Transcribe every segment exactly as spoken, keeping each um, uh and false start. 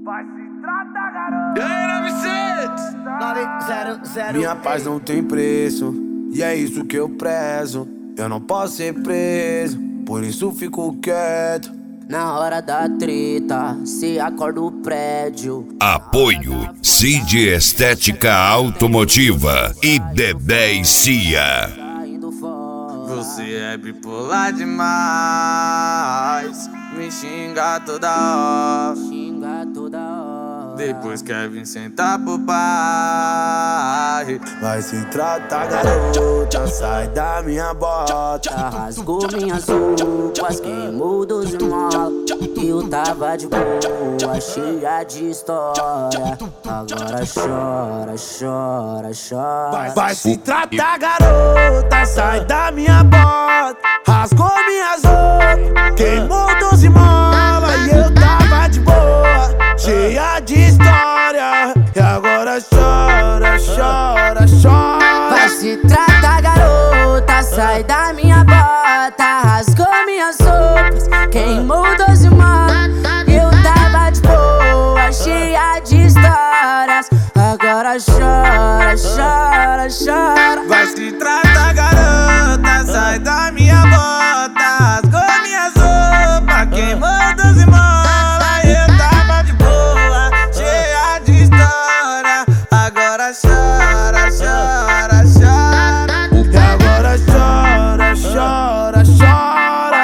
Vai se tratar, garoto. E aí, nove zero zero. Minha paz não tem preço, e é isso que eu prezo. Eu não posso ser preso, por isso fico quieto. Na hora da treta, se acorda o prédio. Apoio Cid Estética Automotiva e Dedé e Cia. Você é bipolar demais, me xinga toda hora, Xinga toda hora. depois quer vir sentar pro pai. Vai se tratar, garota, sai da minha bota. Rasgou minhas roupas, queimou doze molas. Eu tava de boa, cheia de história. Agora chora, chora, chora. Vai, vai se tratar, garota, sai da minha bota. Rasgou minhas roupas, queimou doze molas. E eu tava de boa, cheia de história. E agora chora, chora, chora. Vai se tratar, garota, sai da minha bota. Rasgou minhas roupas, queimou doze molas. Eu tava de boa, cheia de histórias. Agora chora, chora, chora. Vai se tratar, garota, sai da minha bota. Rasgou minhas roupas, queimou doze molas. Eu tava de boa, cheia de história. Agora chora, chora, chora. E agora chora, chora, chora.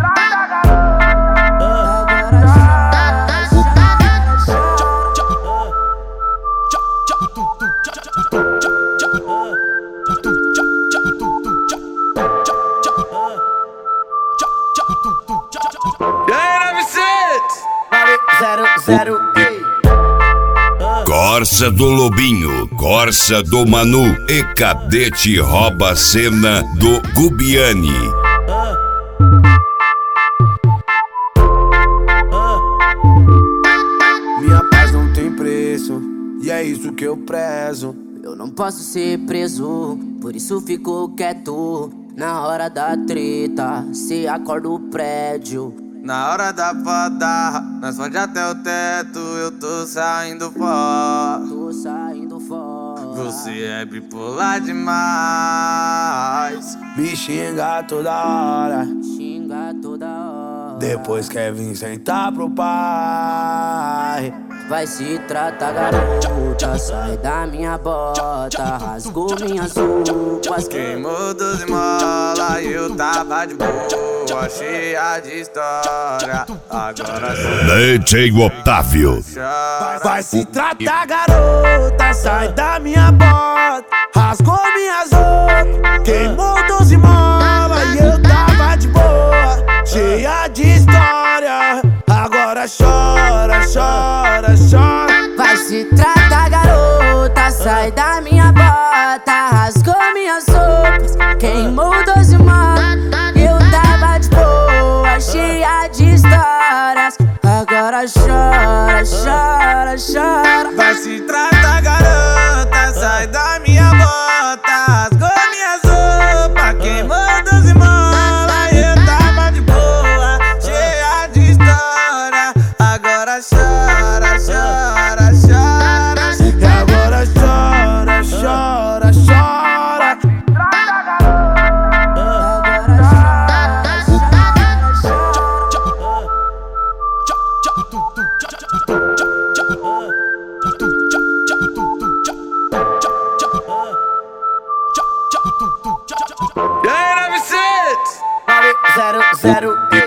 Agora chora, chora, E aí, nove Zero, zero, ei. Corsa do Lobinho, Corsa do Manu e Cadete rouba a cena do Gubiani. Minha paz não tem preço, e é isso que eu prezo. Eu não posso ser preso, por isso fico quieto. Na hora da treta, se acorda o prédio. Na hora da foda, nós fode até o teto. Eu tô saindo fora. Tô saindo fora. Você é bipolar demais. Me xinga toda hora, Xinga toda hora. depois quer vir sentar pro pai. Vai se tratar, garota, sai da minha bota. Rasgou minhas roupas, Queimou doze molas e eu tava de boa, cheia de história. Agora D J Otávio. chora. Vai se tratar, garota, sai da minha bota. Rasgou minhas roupas, queimou doze molas. E eu tava de boa, cheia de história. Agora chora, chora, chora. vai se tratar, garota, sai da minha bota. Rasgou minhas roupas, queimou doze molas. Eu tava de boa, cheia de histórias. Agora chora, chora, chora. Vai se tratar, garota, sai da minha bota. Rasgou minhas roupas, queimou doze molas. Eu tava de boa, cheia de história. Agora chora, chora, chora. E agora chora, chora, chora. Agora chora, chora, E aí, nove Zero, zero,